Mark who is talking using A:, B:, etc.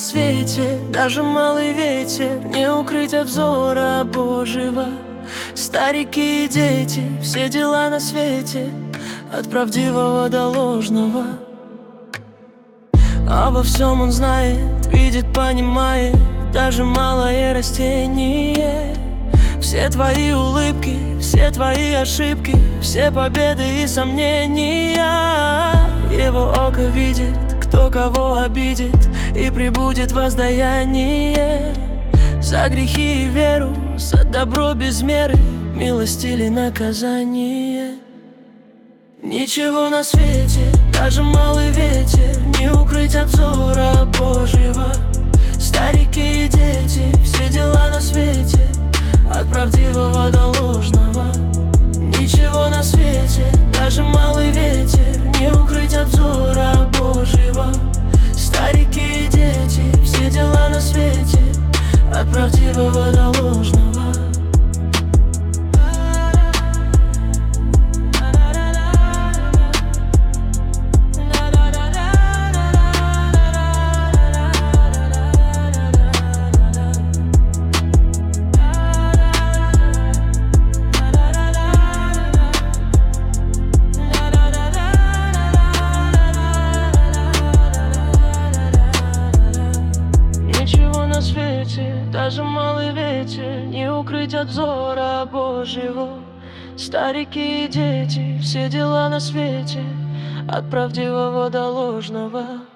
A: свете, даже малый ветер не укрыть от взора Божьего. Старики и дети, все дела на свете, от правдивого до ложного. Обо всем он знает, видит, понимает, даже малое растение. Все твои улыбки, все твои ошибки, все победы и сомнения. Его око видит, кто кого обидит, и прибудет воздаяние. За грехи и веру, за добро без меры, милость или наказание. Ничего на свете, даже малый ветер не укрыть от взора Божьего. Старики и дети, все дела на свете, от правдивого до ложного. Ничего на свете, даже малый ветер не укрыть от взора Божьего. Старики и дети, все дела на свете, от правдивого до ложного. Даже малый ветер не укрыть от взора Божьего. Старики и дети, все дела на свете, от правдивого до ложного.